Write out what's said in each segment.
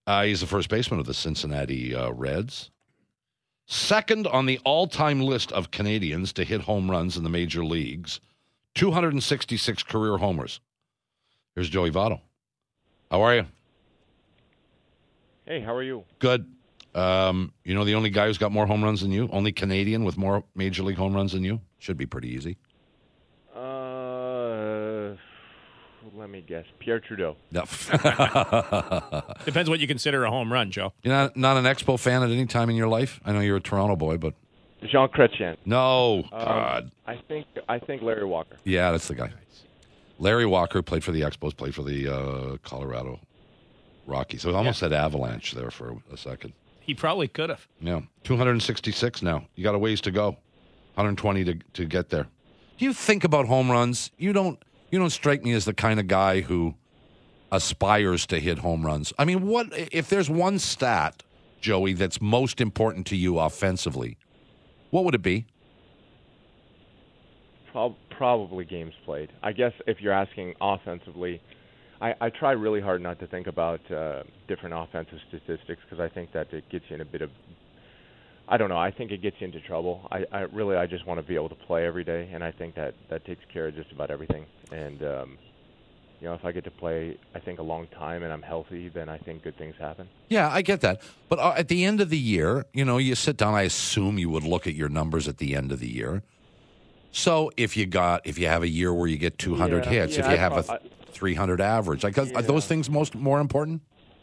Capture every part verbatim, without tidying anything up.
Uh, he's the first baseman of the Cincinnati uh, Reds. Second on the all-time list of Canadians to hit home runs in the major leagues. two hundred sixty-six career homers. Here's Joey Votto. How are you? Hey, how are you? Good. Um, you know the only guy who's got more home runs than you? Only Canadian with more major league home runs than you? Should be pretty easy. Uh, let me guess. Pierre Trudeau. No. Depends what you consider a home run, Joe. You're not, not an Expo fan at any time in your life? I know you're a Toronto boy, but... Jean Chrétien. No. Um, God. I think I think Larry Walker. Yeah, that's the guy. Larry Walker played for the Expos, played for the uh, Colorado Rockies. So I almost Yeah. said Avalanche there for a second. He probably could have. Yeah. two hundred sixty-six now. You got a ways to go. one hundred twenty to to get there. Do you think about home runs? You don't you don't strike me as the kind of guy who aspires to hit home runs. I mean, what if there's one stat, Joey, that's most important to you offensively? What would it be? Pro- probably games played. I guess if you're asking offensively, I, I try really hard not to think about uh, different offensive statistics because I think that it gets you in a bit of, I don't know, I think it gets you into trouble. I, I really, I just want to be able to play every day, and I think that that takes care of just about everything. And, um, you know, if I get to play, I think, a long time and I'm healthy, then I think good things happen. Yeah, I get that. But uh, at the end of the year, you know, you sit down, I assume you would look at your numbers at the end of the year. So if you got, if you have a year where you get two hundred Yeah, hits, yeah, if you I have prob- a three hundred average, like, Yeah. are those things most more important?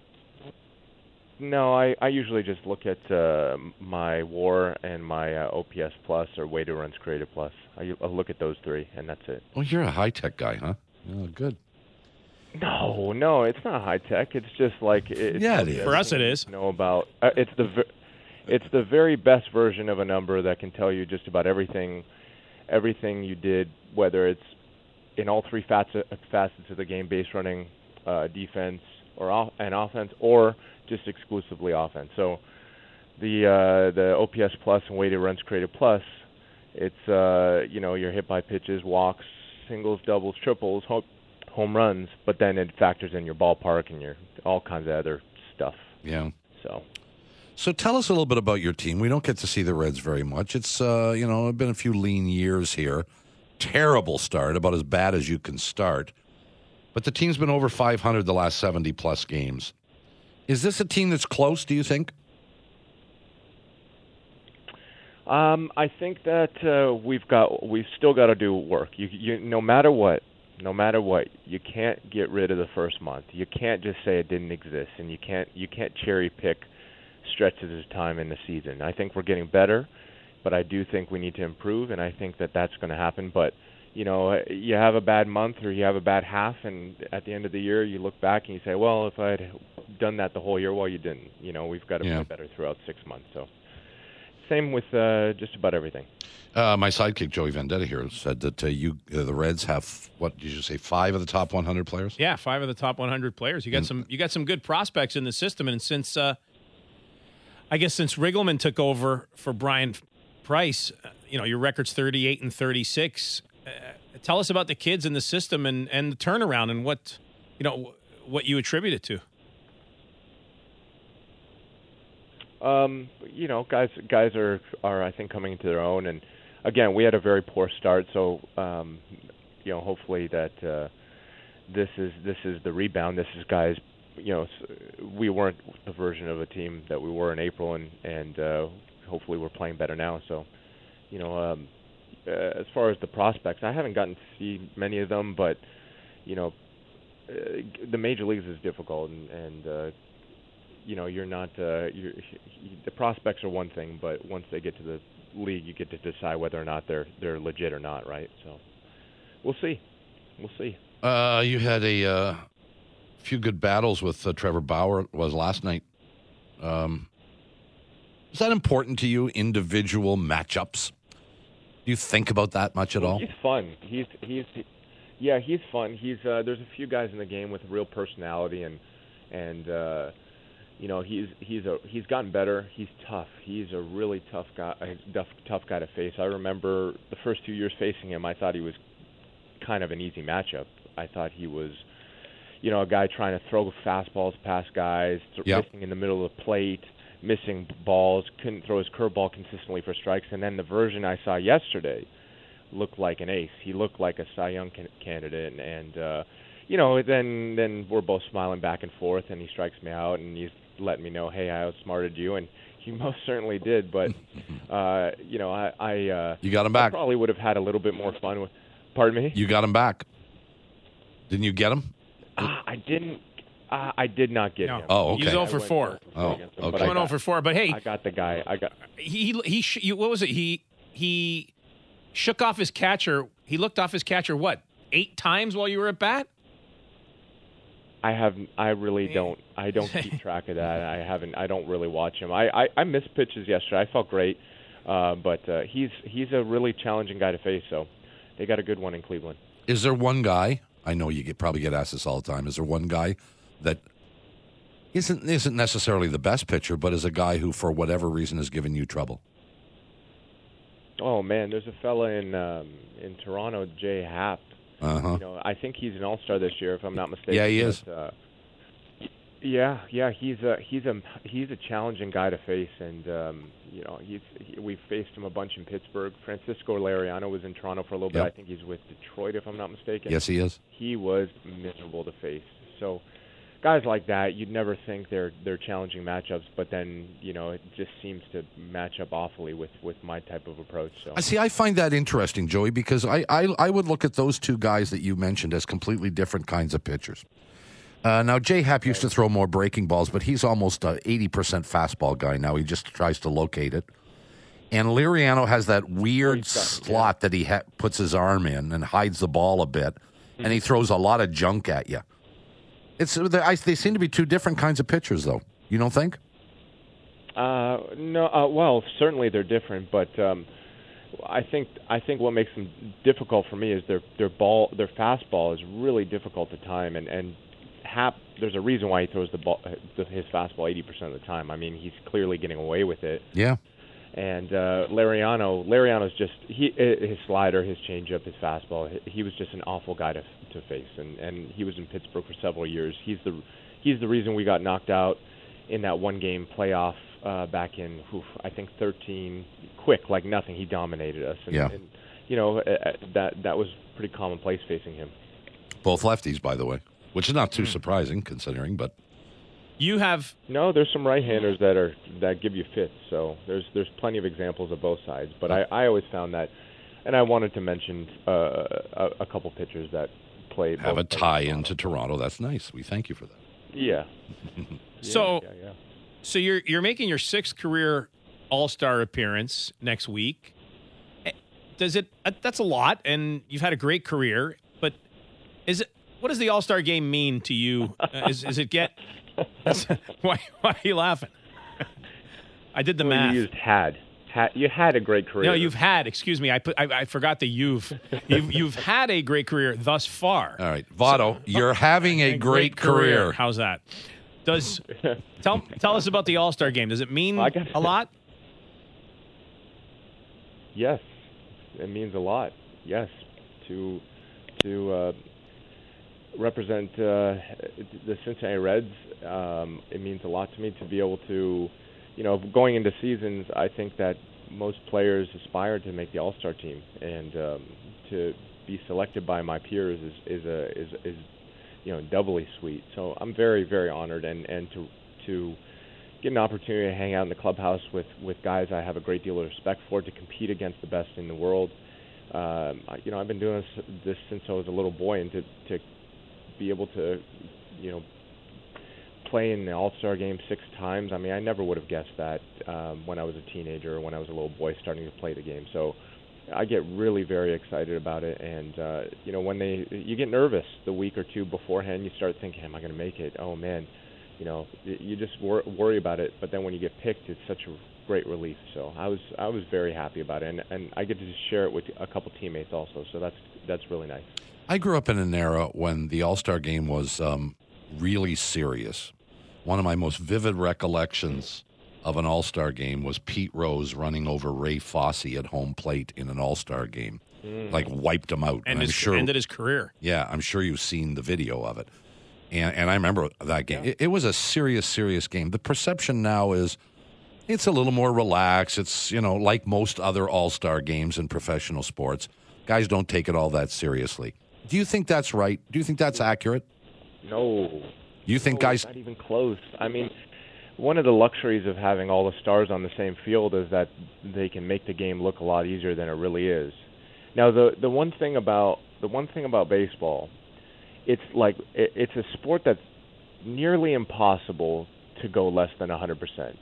No, I, I usually just look at uh, my WAR and my uh, O P S plus or weighted runs created plus. I, I look at those three, and that's it. Oh, you're a high-tech guy, huh? Oh, good. No, no, it's not high tech. It's just like it's Yeah, it is. For us, it is. Know about uh, it's the ver- it's the very best version of a number that can tell you just about everything, everything you did, whether it's in all three facets facets of the game: base running, uh, defense, or off- and offense, or just exclusively offense. So the uh, the O P S plus and weighted runs created plus, it's uh, you know your hit by pitches, walks, singles, doubles, triples, home, home runs, but then it factors in your ballpark and your all kinds of other stuff. Yeah. So So tell us a little bit about your team. We don't get to see the Reds very much. It's, uh, you know, been a few lean years here. Terrible start, about as bad as you can start. But the team's been over five hundred the last seventy-plus games. Is this a team that's close, do you think? um, I think that uh, we've got we've still got to do work. You, you no matter what, no matter what, you can't get rid of the first month. You can't just say it didn't exist, and you can't you can't cherry pick stretches of time in the season. I think we're getting better, but I do think we need to improve, and I think that that's going to happen. But you know, you have a bad month or you have a bad half, and at the end of the year, you look back and you say, well, if I'd done that the whole year, well, you didn't. You know, we've got to Yeah. play better throughout six months. So same with uh, just about everything. Uh, my sidekick, Joey Vendetta here, said that uh, you, uh, the Reds have, what did you say, five of the top one hundred players? Yeah, five of the top one hundred players. You got And- some. You got some good prospects in the system, and since uh, I guess since Riggleman took over for Brian Price, uh, you know your record's thirty-eight and thirty-six. Uh, tell us about the kids in the system and, and the turnaround and what you know what you attribute it to. Um, you know, guys, guys are are I think coming into their own, and again, we had a very poor start, so um, you know, hopefully that uh, this is this is the rebound. This is guys, you know, we weren't the version of a team that we were in April, and and uh, hopefully we're playing better now. So, you know, um, uh, as far as the prospects, I haven't gotten to see many of them, but you know, uh, the major leagues is difficult, and, and uh, you know, you're not uh, you're, the prospects are one thing, but once they get to the league, you get to decide whether or not they're they're legit or not, right? So we'll see, we'll see. Uh, you had a uh, few good battles with uh, Trevor Bauer. Was last night. Um, is that important to you? Individual matchups? Do you think about that much at all? He's fun. He's he's yeah, he's fun. He's uh, there's a few guys in the game with real personality, and and uh, you know he's he's a he's gotten better. He's tough. He's a really tough guy, a tough tough guy to face. I remember the first two years facing him, I thought he was kind of an easy matchup. I thought he was, you know, a guy trying to throw fastballs past guys, Yep. missing in the middle of the plate, missing balls, couldn't throw his curveball consistently for strikes. And then the version I saw yesterday looked like an ace. He looked like a Cy Young can- candidate, and, and uh, you know, then then we're both smiling back and forth, and he strikes me out, and he's letting me know, hey, I outsmarted you, and he most certainly did. But uh, you know, I, I uh, You got him I back. probably would have had a little bit more fun with. Pardon me? You got him back. Didn't you get him? Uh, I didn't. Uh, I did not get No. him. Oh, okay. He's oh I for went four. oh for Oh, against him, okay. but I Going got- over four, but hey, I got the guy. I got. he he sh- you, what was it? He he shook off his catcher. He looked off his catcher what eight times while you were at bat. I have. I really don't. I don't keep track of that. I haven't. I don't really watch him. I I, I missed pitches yesterday. I felt great, uh, but uh, he's he's a really challenging guy to face. So they got a good one in Cleveland. Is there one guy? I know you get, probably get asked this all the time. Is there one guy that isn't isn't necessarily the best pitcher, but is a guy who, for whatever reason, has given you trouble? Oh man, there's a fella in um, in Toronto, Jay Happ. Uh huh. You know, I think he's an All-Star this year, if I'm not mistaken. Yeah, he is. But, uh, yeah, yeah, he's a he's a he's a challenging guy to face, and um, you know, he's he, we faced him a bunch in Pittsburgh. Francisco Lariano was in Toronto for a little bit. Yep. I think he's with Detroit, if I'm not mistaken. Yes, he is. He was miserable to face. So, guys like that, you'd never think they're they're challenging matchups, but then you know, it just seems to match up awfully with, with my type of approach. So. I see. I find that interesting, Joey, because I, I I would look at those two guys that you mentioned as completely different kinds of pitchers. Uh, now, Jay Happ used to throw more breaking balls, but he's almost an eighty percent fastball guy now. He just tries to locate it. And Liriano has that weird He's got- slot yeah. that he ha- puts his arm in and hides the ball a bit, and he throws a lot of junk at you. It's they, I, they seem to be two different kinds of pitchers, though. You don't think? Uh, no, uh, well, certainly they're different, but um, I think I think what makes them difficult for me is their their ball, their fastball is really difficult to time, and and Hap, there's a reason why he throws the ball, the, his fastball eighty percent of the time. I mean, he's clearly getting away with it. Yeah. And uh, Lariano, Lariano's just he his slider, his changeup, his fastball. He, he was just an awful guy to to face, and and he was in Pittsburgh for several years. He's the he's the reason we got knocked out in that one game playoff uh, back in oof, I think thirteen. Quick, like nothing, he dominated us. And, Yeah. and you know uh, that that was pretty commonplace facing him. Both lefties, by the way, which is not too surprising considering, but You have No, there's some right-handers that are that give you fits. So there's there's plenty of examples of both sides. But I, I always found that, and I wanted to mention uh, a, a couple pitchers that play. have a both sides tie of into Toronto. That's nice. We thank you for that. Yeah. So- yeah, yeah, yeah. so you're you're making your sixth career All-Star appearance next week. Eh, Does it? uh, That's a lot, and you've had a great career. But is it? What does the All-Star game mean to you? Uh, is is it get? That's, why why are you laughing? I did the Well, math. you used had. had. You had a great career. No, you've had. Excuse me, I put. I, I forgot the you've. You've you've had a great career thus far. All right, Votto, you're having a great, career. How's that? Does tell tell us about the All-Star game. Does it mean I got- a lot? Yes, it means a lot. Yes, to to uh, represent uh, the Cincinnati Reds, um, it means a lot to me to be able to, you know, going into seasons. I think that most players aspire to make the All-Star team, and um, to be selected by my peers is is a is is you know doubly sweet. So I'm very very honored, and and to to. get an opportunity to hang out in the clubhouse with, with guys I have a great deal of respect for, to compete against the best in the world. Um, I- you know, I've been doing this, this since I was a little boy, and to to be able to, you know, play in the All-Star game six times. I mean, I never would have guessed that um, when I was a teenager or when I was a little boy starting to play the game. So I get really very excited about it, and uh, you know, when they you get nervous the week or two beforehand, you start thinking, am I going to make it? Oh man. You know, you just wor- worry about it, but then when you get picked, it's such a great relief. So I was I was very happy about it, and, and I get to just share it with a couple teammates also. So that's that's really nice. I grew up in an era when the All-Star game was um, really serious. One of my most vivid recollections of an All-Star game was Pete Rose running over Ray Fosse at home plate in an All-Star game, Mm. like wiped him out. And I'm his, sure, ended his career. yeah, I'm sure you've seen the video of it. And, and I remember that game. Yeah. It, it was a serious, serious game. The perception now is it's a little more relaxed. It's, you know, like most other all-star games in professional sports. Guys don't take it all that seriously. Do you think that's right? Do you think that's accurate? No. You think no, guys... Not even close. I mean, one of the luxuries of having all the stars on the same field is that they can make the game look a lot easier than it really is. Now, the the one thing about the one thing about baseball, it's like it, it's a sport that's nearly impossible to go less than one hundred percent.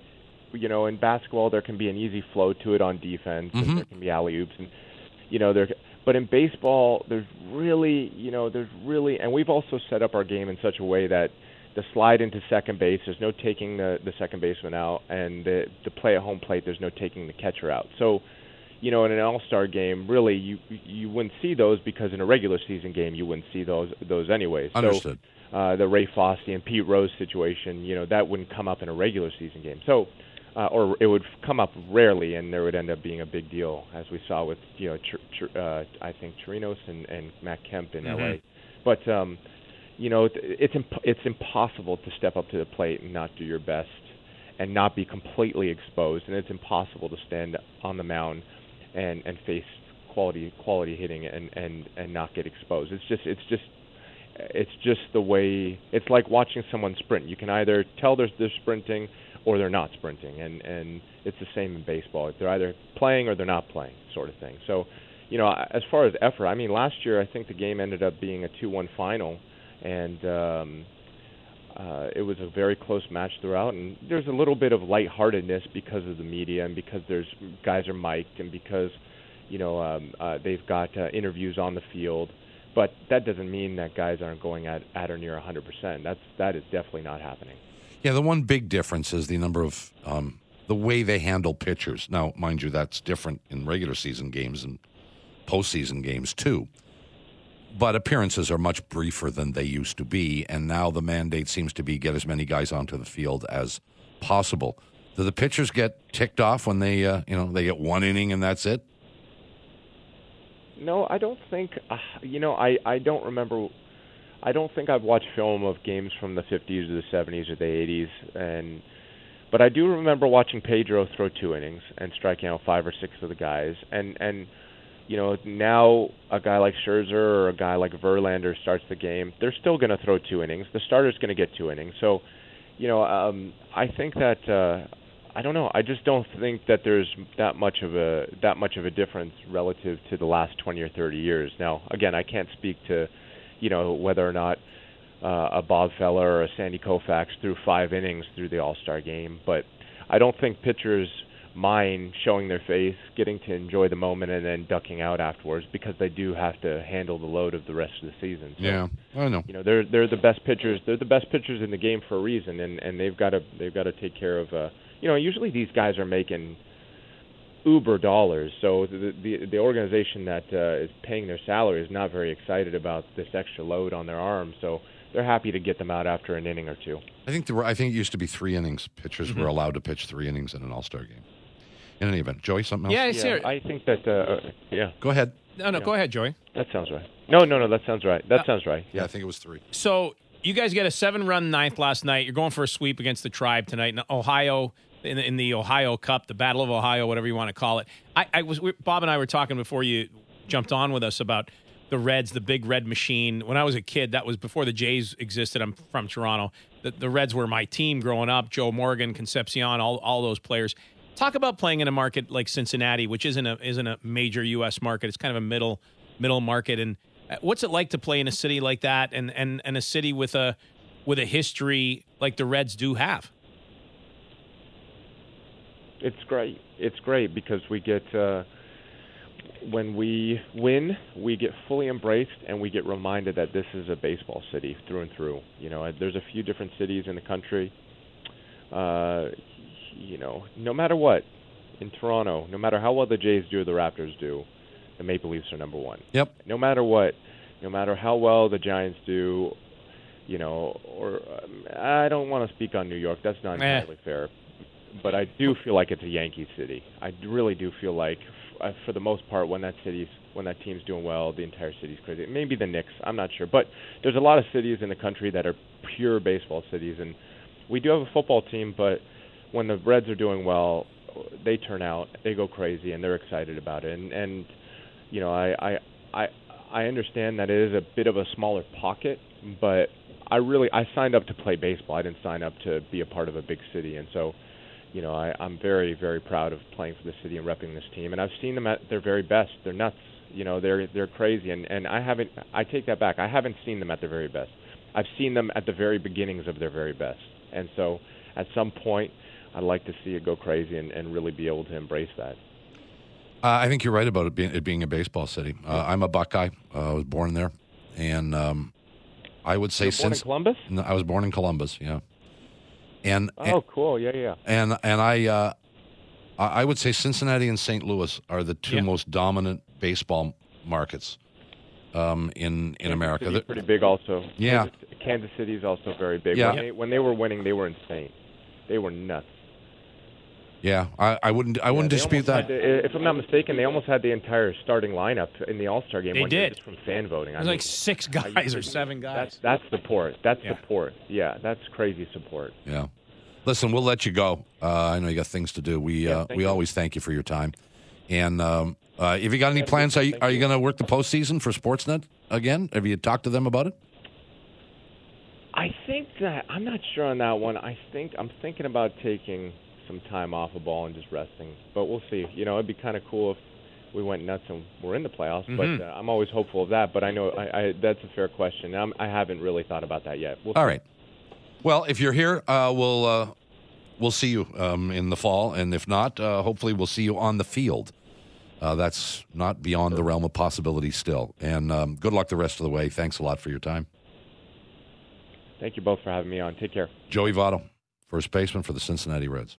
You know, in basketball, there can be an easy flow to it on defense, Mm-hmm. and there can be alley-oops, and you know, there. But in baseball, there's really, you know, there's really, and we've also set up our game in such a way that the slide into second base, there's no taking the, the second baseman out, and the, the play at home plate, there's no taking the catcher out. So, you know, in an all-star game, really, you you wouldn't see those because in a regular season game, you wouldn't see those those anyway. Understood. So, uh, the Ray Fosse and Pete Rose situation, you know, that wouldn't come up in a regular season game. So, uh, or it would come up rarely, and there would end up being a big deal, as we saw with, you know, Ch- Ch- uh, I think Chirinos and, and Matt Kemp in Mm-hmm. L A. But um, you know, it's imp- it's impossible to step up to the plate and not do your best, and not be completely exposed, and it's impossible to stand on the mound and and face quality quality hitting and and and not get exposed. It's just it's just it's just the way. It's like watching someone sprint. You can either tell they're they're sprinting or they're not sprinting, and and it's the same in baseball. They're either playing or they're not playing, sort of thing. So, you know, as far as effort, I mean, last year I think the game ended up being a two one final, and um, uh, it was a very close match throughout. And there's a little bit of lightheartedness because of the media, and because there's guys are mic'd, and because you know um, uh, they've got uh, interviews on the field. But that doesn't mean that guys aren't going at, at or near one hundred percent. That's that is definitely not happening. Yeah, the one big difference is the number of um, the way they handle pitchers. Now, mind you, that's different in regular season games and postseason games too. But appearances are much briefer than they used to be, and now the mandate seems to be get as many guys onto the field as possible. Do the pitchers get ticked off when they, uh, you know, they get one inning and that's it? No, I don't think. Uh, you know, I, I don't remember. I don't think I've watched film of games from the fifties or the seventies or the eighties, and but I do remember watching Pedro throw two innings and striking out five or six of the guys. And and you know, now a guy like Scherzer or a guy like Verlander starts the game, they're still going to throw two innings. The starter's going to get two innings. So, you know, um, I think that. Uh, I don't know. I just don't think that there's that much of a that much of a difference relative to the last twenty or thirty years. Now, again, I can't speak to, you know, whether or not uh, a Bob Feller or a Sandy Koufax threw five innings through the All-Star game, but I don't think pitchers mind showing their face, getting to enjoy the moment, and then ducking out afterwards because they do have to handle the load of the rest of the season. So, Yeah, I know. You know, they're they're the best pitchers. They're the best pitchers in the game for a reason, and, and they've got to they've got to take care of. Uh, You know, usually these guys are making uber dollars, so the the, the organization that uh, is paying their salary is not very excited about this extra load on their arms, so they're happy to get them out after an inning or two. I think there were, I think it used to be three innings. Pitchers Mm-hmm. were allowed to pitch three innings in an All-Star game. In any event, Joey, something else? Yeah, it's Yeah, here. I think that. Uh, yeah, Go ahead. No, no, yeah. go ahead, Joey. that sounds right. No, no, no, that sounds right. That Uh, sounds right. Yeah, I think it was three. So you guys get a seven-run ninth last night. You're going for a sweep against the Tribe tonight in Ohio, in the, in the Ohio Cup, the Battle of Ohio, whatever you want to call it. I, I was we, Bob and I were talking before you jumped on with us about the Reds, the big red machine. When I was a kid, that was before the Jays existed. I'm from Toronto. The, the Reds were my team growing up. Joe Morgan, Concepcion, all all those players. Talk about playing in a market like Cincinnati, which isn't a isn't a major U S market. It's kind of a middle middle market. And what's it like to play in a city like that, and and, and a city with a with a history like the Reds do have? It's great. It's great because we get uh, when we win, we get fully embraced, and we get reminded that this is a baseball city through and through. You know, there's a few different cities in the country. Uh, you know, no matter what, in Toronto, no matter how well the Jays do or the Raptors do, the Maple Leafs are number one. Yep. No matter what, no matter how well the Giants do, you know, or um, I don't want to speak on New York. That's not Eh. entirely fair. but I do feel like it's a Yankee city. I really do feel like, uh, for the most part, when that city's when that team's doing well, the entire city's crazy. Maybe the Knicks, I'm not sure, but there's a lot of cities in the country that are pure baseball cities, and we do have a football team, but when the Reds are doing well, they turn out, they go crazy, and they're excited about it. And, and you know, I, I I I understand that it is a bit of a smaller pocket, but I really I signed up to play baseball. I didn't sign up to be a part of a big city, and so, you know, I, I'm very, very proud of playing for the city and repping this team. And I've seen them at their very best. They're nuts. You know, they're they're crazy, and, and I haven't. I take that back. I haven't seen them at their very best. I've seen them at the very beginnings of their very best, and so at some point, I'd like to see it go crazy and, and really be able to embrace that. Uh, I think you're right about it being, it being a baseball city. Uh, I'm a Buckeye. Uh, I was born there, and um, I would say You're since born in Columbus. No, I was born in Columbus. Yeah, and Oh, and, cool. Yeah, yeah. and and I uh, I would say Cincinnati and Saint Louis are the two Yeah. most dominant baseball markets um, in in Kansas America. City's They're- pretty big also. Yeah. Kansas, Kansas City is also very big. Yeah. When they, when they were winning, they were insane. They were nuts. Yeah, I, I wouldn't I wouldn't Yeah, they dispute almost that. had the- if I'm not mistaken, they almost had the entire starting lineup in the All-Star game. They one year did. just from fan voting. I There's mean, like six guys or seven guys. That's that's support. That's Yeah. support. Yeah, that's crazy support. Yeah. Listen, we'll let you go. Uh, I know you got things to do. We Yeah, uh, thank we you. always thank you for your time. And um, uh, if you got any Yeah, plans, are you, thank are you you. going to work the postseason for Sportsnet again? Have you talked to them about it? I think that I'm not sure on that one. I think I'm thinking about taking some time off of ball and just resting, but we'll see. You know, it'd be kind of cool if we went nuts and we're in the playoffs. Mhm. But uh, I'm always hopeful of that. But I know I, I, that's a fair question. I'm, I haven't really thought about that yet. We'll All see. right. Well, if you're here, uh, we'll uh, we'll see you um, in the fall, and if not, uh, hopefully we'll see you on the field. Uh, that's not beyond the realm of possibility still. And um, good luck the rest of the way. Thanks a lot for your time. Thank you both for having me on. Take care. Joey Votto, first baseman for the Cincinnati Reds.